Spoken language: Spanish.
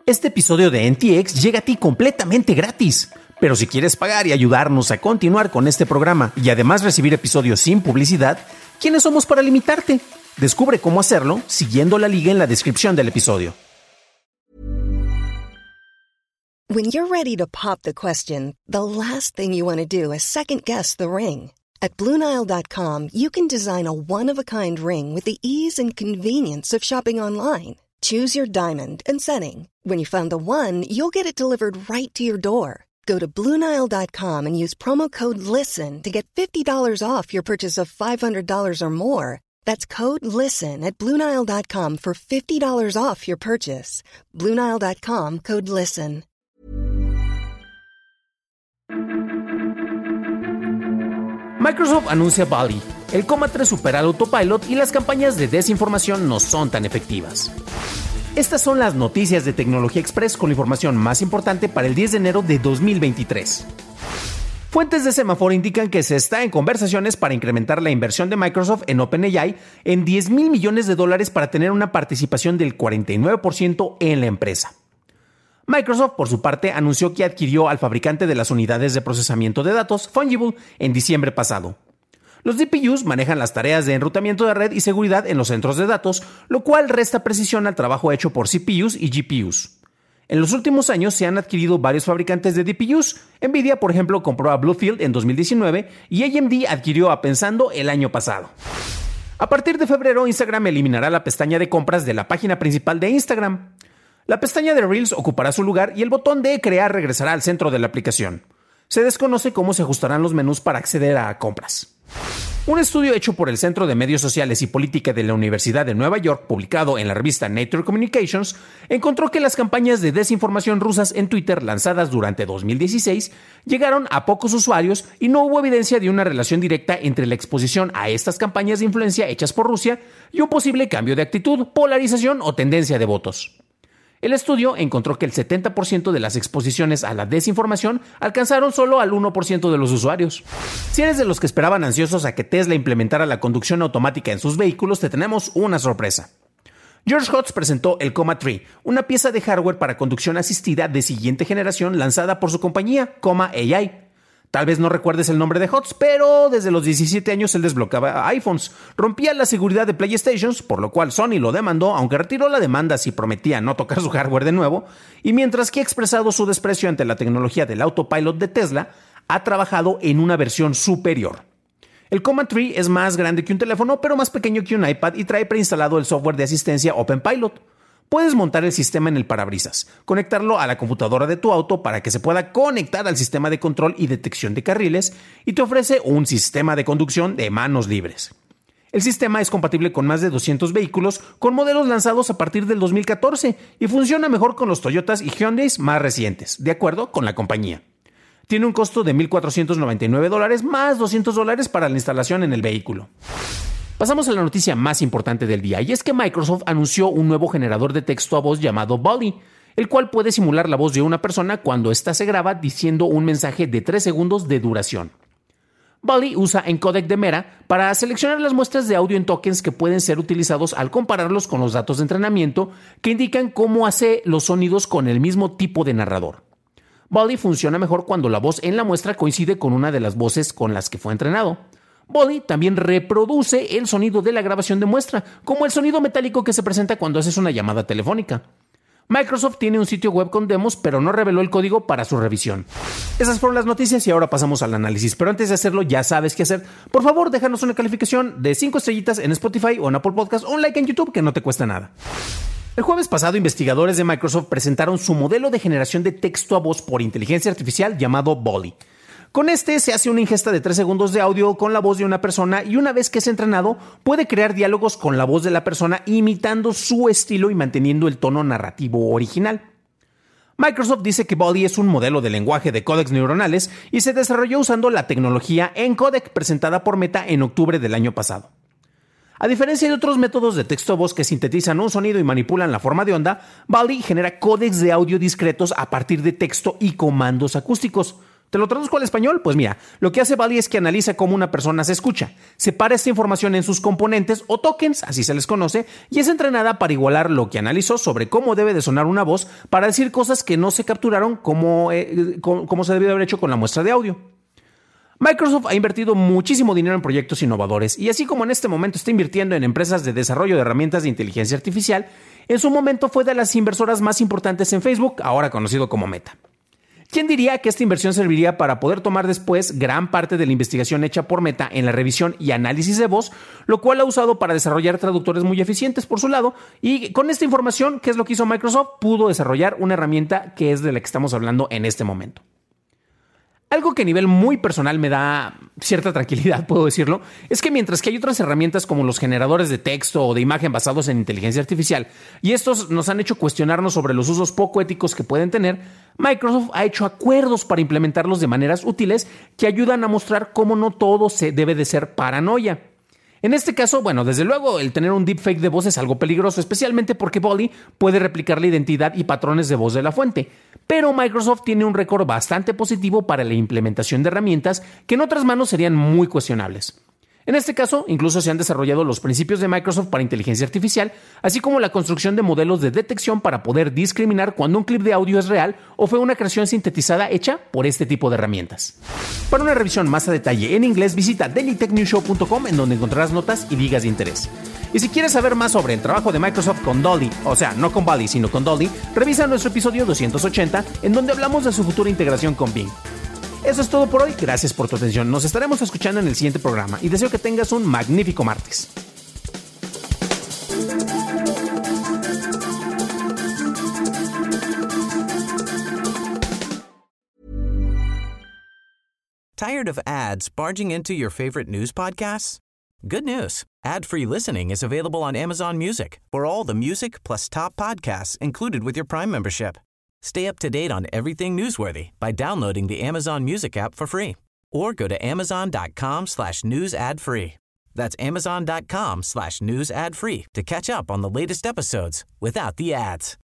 Este episodio de NTX llega a ti completamente gratis. Pero si quieres pagar y ayudarnos a continuar con este programa y además recibir episodios sin publicidad, ¿quiénes somos para limitarte? Descubre cómo hacerlo siguiendo la liga en la descripción del episodio. When you're ready to pop the question, the last thing you want to do is second-guess the ring. At BlueNile.com, you can design a one-of-a-kind ring with the ease and convenience of shopping online. Choose your diamond and setting. When you find the one, you'll get it delivered right to your door. Go to BlueNile.com and use promo code LISTEN to get $50 off your purchase of $500 or more. That's code LISTEN at BlueNile.com for $50 off your purchase. BlueNile.com, code LISTEN. Microsoft anuncia Bali. El Coma 3 supera al autopilot y las campañas de desinformación no son tan efectivas. Estas son las noticias de Tecnología Express con la información más importante para el 10 de enero de 2023. Fuentes de Semáforo indican que se está en conversaciones para incrementar la inversión de Microsoft en OpenAI en $10,000 millones para tener una participación del 49% en la empresa. Microsoft, por su parte, anunció que adquirió al fabricante de las unidades de procesamiento de datos, Fungible, en diciembre pasado. Los DPUs manejan las tareas de enrutamiento de red y seguridad en los centros de datos, lo cual resta precisión al trabajo hecho por CPUs y GPUs. En los últimos años se han adquirido varios fabricantes de DPUs. Nvidia, por ejemplo, compró a Bluefield en 2019 y AMD adquirió a Pensando el año pasado. A partir de febrero, Instagram eliminará la pestaña de compras de la página principal de Instagram. La pestaña de Reels ocupará su lugar y el botón de crear regresará al centro de la aplicación. Se desconoce cómo se ajustarán los menús para acceder a compras. Un estudio hecho por el Centro de Medios Sociales y Política de la Universidad de Nueva York, publicado en la revista Nature Communications, encontró que las campañas de desinformación rusas en Twitter lanzadas durante 2016 llegaron a pocos usuarios y no hubo evidencia de una relación directa entre la exposición a estas campañas de influencia hechas por Rusia y un posible cambio de actitud, polarización o tendencia de votos. El estudio encontró que el 70% de las exposiciones a la desinformación alcanzaron solo al 1% de los usuarios. Si eres de los que esperaban ansiosos a que Tesla implementara la conducción automática en sus vehículos, te tenemos una sorpresa. George Hotz presentó el Coma 3, una pieza de hardware para conducción asistida de siguiente generación lanzada por su compañía, Coma AI. Tal vez no recuerdes el nombre de Hotz, pero desde los 17 años él desbloqueaba iPhones, rompía la seguridad de PlayStation, por lo cual Sony lo demandó, aunque retiró la demanda si prometía no tocar su hardware de nuevo, y mientras que ha expresado su desprecio ante la tecnología del autopilot de Tesla, ha trabajado en una versión superior. El Coma 3 es más grande que un teléfono, pero más pequeño que un iPad y trae preinstalado el software de asistencia OpenPilot. Puedes montar el sistema en el parabrisas, conectarlo a la computadora de tu auto para que se pueda conectar al sistema de control y detección de carriles y te ofrece un sistema de conducción de manos libres. El sistema es compatible con más de 200 vehículos con modelos lanzados a partir del 2014 y funciona mejor con los Toyotas y Hyundais más recientes, de acuerdo con la compañía. Tiene un costo de $1,499 más $200 para la instalación en el vehículo. Pasamos a la noticia más importante del día, y es que Microsoft anunció un nuevo generador de texto a voz llamado Bali, el cual puede simular la voz de una persona cuando ésta se graba diciendo un mensaje de 3 segundos de duración. Bali usa encodec de Mera para seleccionar las muestras de audio en tokens que pueden ser utilizados al compararlos con los datos de entrenamiento que indican cómo hace los sonidos con el mismo tipo de narrador. Bali funciona mejor cuando la voz en la muestra coincide con una de las voces con las que fue entrenado. Bali también reproduce el sonido de la grabación de muestra, como el sonido metálico que se presenta cuando haces una llamada telefónica. Microsoft tiene un sitio web con demos, pero no reveló el código para su revisión. Esas fueron las noticias y ahora pasamos al análisis, pero antes de hacerlo ya sabes qué hacer. Por favor, déjanos una calificación de 5 estrellitas en Spotify o en Apple Podcast o un like en YouTube que no te cuesta nada. El jueves pasado, investigadores de Microsoft presentaron su modelo de generación de texto a voz por inteligencia artificial llamado Bali. Con este se hace una ingesta de 3 segundos de audio con la voz de una persona y una vez que es entrenado puede crear diálogos con la voz de la persona imitando su estilo y manteniendo el tono narrativo original. Microsoft dice que Bali es un modelo de lenguaje de códecs neuronales y se desarrolló usando la tecnología Encodec presentada por Meta en octubre del año pasado. A diferencia de otros métodos de texto a voz que sintetizan un sonido y manipulan la forma de onda, Bali genera códecs de audio discretos a partir de texto y comandos acústicos. ¿Te lo traduzco al español? Pues mira, lo que hace Bally es que analiza cómo una persona se escucha, separa esta información en sus componentes o tokens, así se les conoce, y es entrenada para igualar lo que analizó sobre cómo debe de sonar una voz para decir cosas que no se capturaron como se debió de haber hecho con la muestra de audio. Microsoft ha invertido muchísimo dinero en proyectos innovadores y así como en este momento está invirtiendo en empresas de desarrollo de herramientas de inteligencia artificial, en su momento fue de las inversoras más importantes en Facebook, ahora conocido como Meta. ¿Quién diría que esta inversión serviría para poder tomar después gran parte de la investigación hecha por Meta en la revisión y análisis de voz, lo cual ha usado para desarrollar traductores muy eficientes por su lado? Y con esta información, ¿qué es lo que hizo Microsoft? Pudo desarrollar una herramienta que es de la que estamos hablando en este momento. Algo que a nivel muy personal me da cierta tranquilidad, puedo decirlo, es que mientras que hay otras herramientas como los generadores de texto o de imagen basados en inteligencia artificial, y estos nos han hecho cuestionarnos sobre los usos poco éticos que pueden tener, Microsoft ha hecho acuerdos para implementarlos de maneras útiles que ayudan a mostrar cómo no todo se debe de ser paranoia. En este caso, bueno, desde luego el tener un deepfake de voz es algo peligroso, especialmente porque Bally puede replicar la identidad y patrones de voz de la fuente. Pero Microsoft tiene un récord bastante positivo para la implementación de herramientas que en otras manos serían muy cuestionables. En este caso, incluso se han desarrollado los principios de Microsoft para inteligencia artificial, así como la construcción de modelos de detección para poder discriminar cuando un clip de audio es real o fue una creación sintetizada hecha por este tipo de herramientas. Para una revisión más a detalle en inglés, visita dailytechnewsshow.com, en donde encontrarás notas y ligas de interés. Y si quieres saber más sobre el trabajo de Microsoft con Dolly, o sea, no con Bally, sino con Dolly, revisa nuestro episodio 280, en donde hablamos de su futura integración con Bing. Eso es todo por hoy, gracias por tu atención. Nos estaremos escuchando en el siguiente programa y deseo que tengas un magnífico martes. Tired of ads barging into your favorite news podcasts? Good news. Ad-free listening is available on Amazon Music for all the music plus top podcasts included with your Prime membership. Stay up to date on everything newsworthy by downloading the Amazon Music app for free or go to amazon.com/news ad free. That's amazon.com/news ad free to catch up on the latest episodes without the ads.